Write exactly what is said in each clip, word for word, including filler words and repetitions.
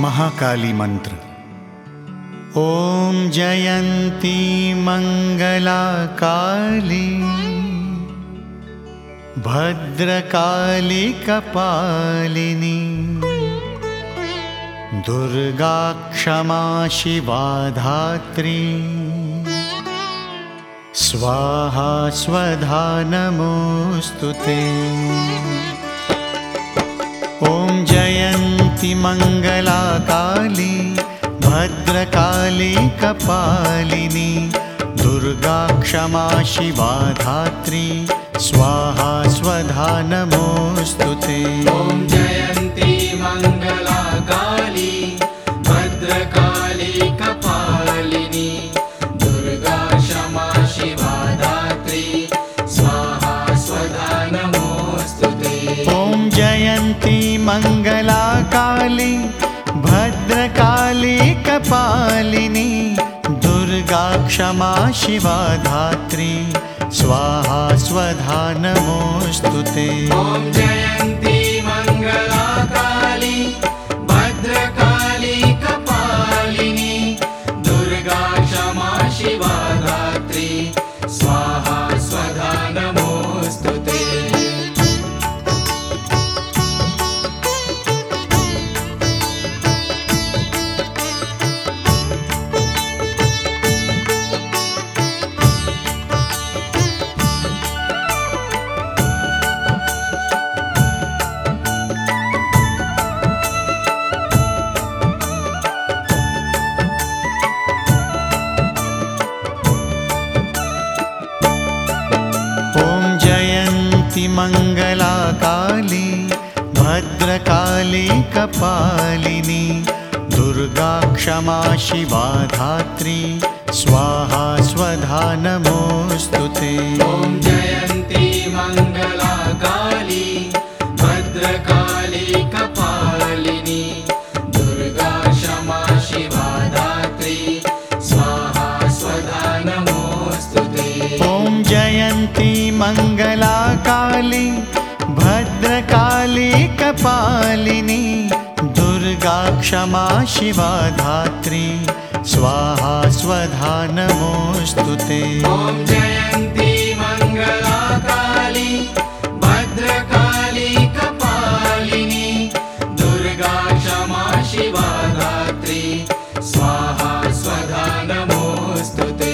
महाकाली मंत्र। ओम जयंती मंगला काली भद्रकाली कपालिनी दुर्गा क्षमा शिवा धात्री स्वाहा स्वधा नमोस्तुते। ओम जयंती मंगला काली भद्रकाली कपालिनी दुर्गा क्षमा शिवा धात्री स्वाहा स्वधा नमोस्तुते। ओम जयंती मंगला काली भद्रकाली कपालिनी दुर्गा क्षमा शिवा धात्री स्वाहा स्वधा नमोस्तुते। ओम जयंती मंगला काली भद्रकाली कपालिनी दुर्गा क्षमा शिवा धात्री स्वाहा स्वधा नमोस्तुते। ओम जयंती मंगला काली भद्रकाली कपालिनी दुर्गा क्षमा शिवा धात्री स्वाहा स्वधा नमोस्तुते। मंगला काली भद्रकाली कपालिनी दुर्गा क्षमा शिवा धात्री स्वाहा स्वधा नमोस्तुते। ओम जयंती मंगला काली भद्रकाली कपालिनी दुर्गा क्षमा शिवा धात्री स्वाहा स्वधा नमोस्तुते। ओम जयंती मंगला काली भद्रकाली कपालिनी दुर्गा क्षमा शिवा धात्री स्वाहा स्वधा नमोस्तुते। ओम जयंती मंगला काली भद्रकाली कपालिनी दुर्गा क्षमा शिवा धात्री स्वाहा स्वधा नमोस्तुते।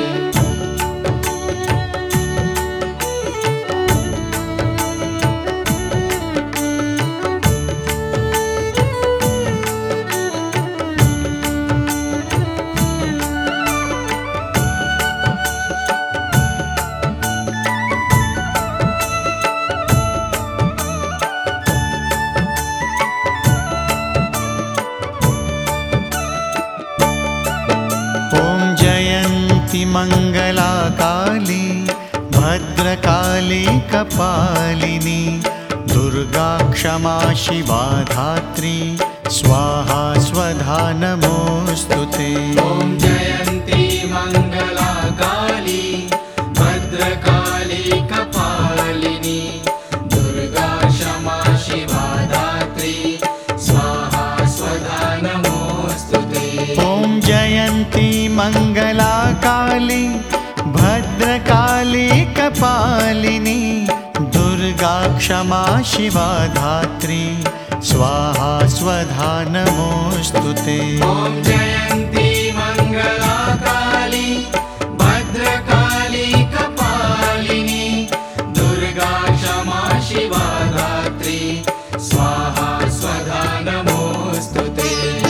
मंगला काली भद्रकाली कपालिनी दुर्गा क्षमा शिवा धात्री स्वाहा स्वधा नमोस्तुते। ओम जयंती मंगला काली भद्रकाली कपालिनी दुर्गा क्षमा शिवा धात्री स्वाहा स्वधा नमोस्तुते। ओम जयंती मंगला काली भद्रकाली कपालिनी दुर्गा क्षमा शिवा धात्री स्वाहा स्वधा नमोस्तुते। ओम जयंती मंगला काली भद्रकाली कपालिनी दुर्गा क्षमा शिवा धात्री स्वाहा स्वधा नमोस्तुते।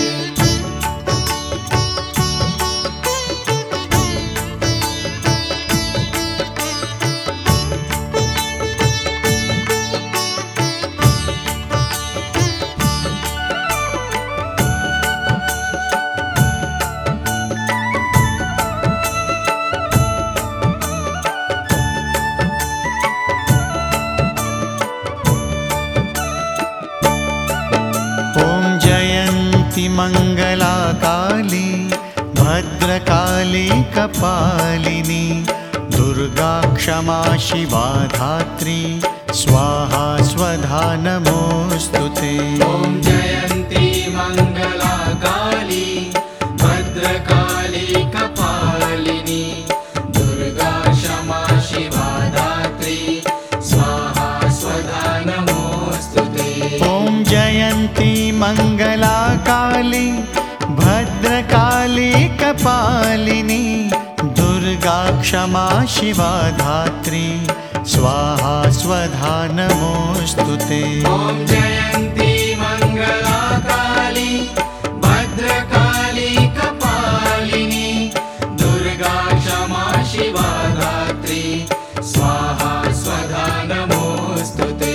मंगला काली भद्रकाली कपालिनी दुर्गा क्षमा शिवा धात्री स्वाहा स्वधा नमोस्तुते। ओम जयंती मङ्गला काली भद्रकाली कपालिनी दुर्गा क्षमा शिवा धात्री स्वाहा स्वधा नमोऽस्तु ते। ॐ जयन्ती मङ्गला काली भद्रकाली कपालिनी दुर्गा क्षमा शिवा धात्री स्वाहा स्वधा नमोऽस्तु ते। ॐ जयन्ती मङ्गला काली भद्रकाली कपालिनी दुर्गा क्षमा शिवा धात्री स्वाहा स्वधा नमोऽस्तु ते।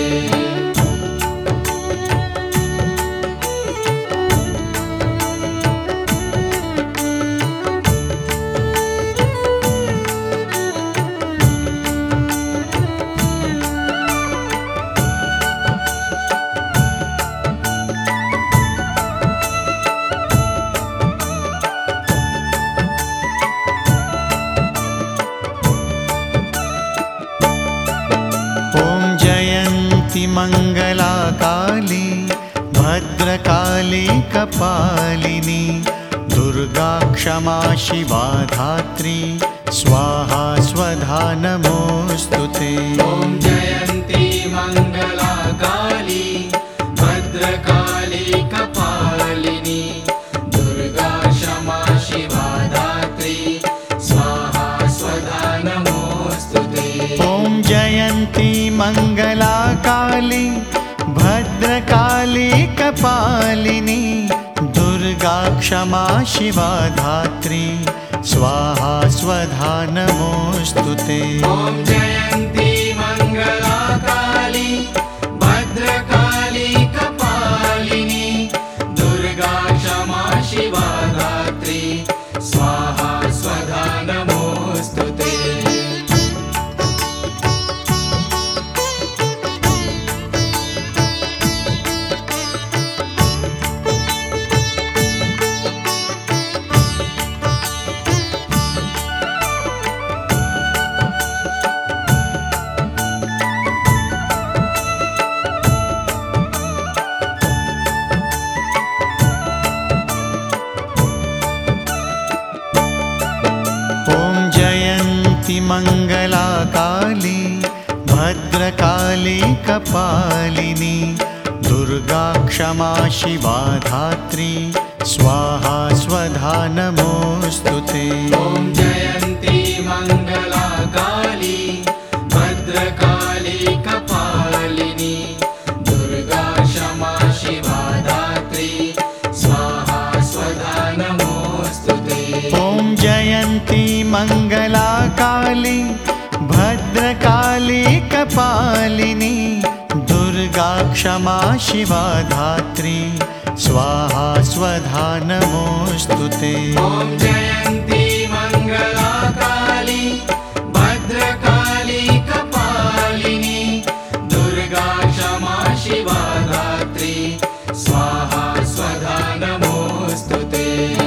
मङ्गला काली भद्रकाली कपालिनी दुर्गा क्षमा शिवा धात्री स्वाहा स्वधा नमोऽस्तु ते। ॐ जयन्ती मङ्गला काली भद्रकाली कपालिनी दुर्गा क्षमा शिवा धात्री स्वाहा स्वधा नमोऽस्तु ते। ॐ जयन्ती मङ्गला काली भद्रकाली कपालिनी दुर्गा क्षमा शिवा धात्री स्वाहा स्वधा नमोऽस्तु ते। ॐ जयन्ती मङ्गला काली भद्रकाली कपालिनी दुर्गा क्षमा शिवा धात्री स्वाहा स्वधा नमोऽस्तु ते। मङ्गला काली भद्रकाली कपालिनी दुर्गा क्षमा शिवा धात्री स्वाहा स्वधा नमोऽस्तु ते। ॐ जयन्ती मङ्गला काली भद्रकाली कपालिनी दुर्गा क्षमा शिवा धात्री स्वाहा स्वधा नमोऽस्तु ते। ॐ जयन्ती मङ्गला काली भद्रकाली कपालिनी दुर्गा क्षमा शिवा धात्री स्वाहा स्वधा नमोऽस्तु ते। ॐ जयन्ती मङ्गला काली भद्रकाली कपालिनी दुर्गा क्षमा शिवा धात्री स्वाहा स्वधा नमोऽस्तु ते।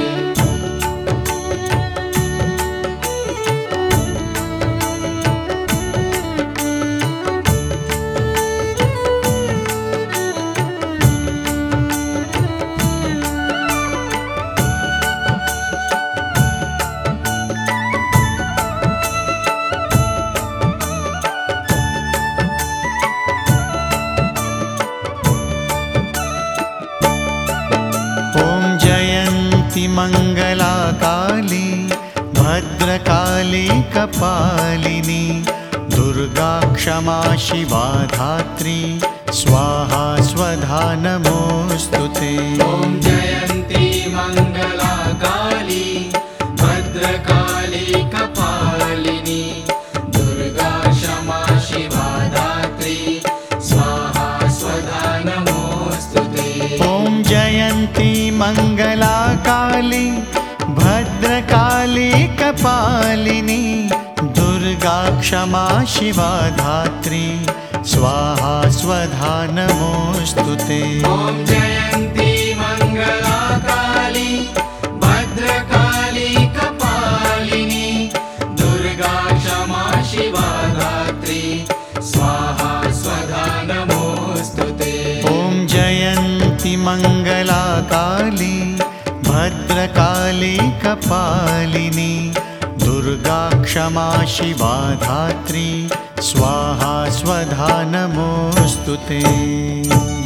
मङ्गला काली भद्रकाली कपालिनी दुर्गा क्षमा शिवा धात्री स्वाहा स्वधा नमोऽस्तु ते। ॐ जयन्ती मङ्गला काली भद्रकाली कपालिनी दुर्गा क्षमा शिवा धात्री स्वाहा स्वधा नमोऽस्तु ते। ॐ जयन्ती मङ्गला काली भद्रकाली कपालिनी दुर्गा क्षमा शिवा धात्री स्वाहा स्वधा नमोऽस्तु ते। ॐ जयन्ती मङ्गला काली भद्रकाली कपालिनी दुर्गा क्षमा शिवा धात्री स्वाहा स्वधा नमोऽस्तु ते। ॐ जयन्ती मङ्गला काली भद्रकाली कपालिनी दुर्गा क्षमा शिवा धात्री स्वाहा स्वधा नमोऽस्तु ते।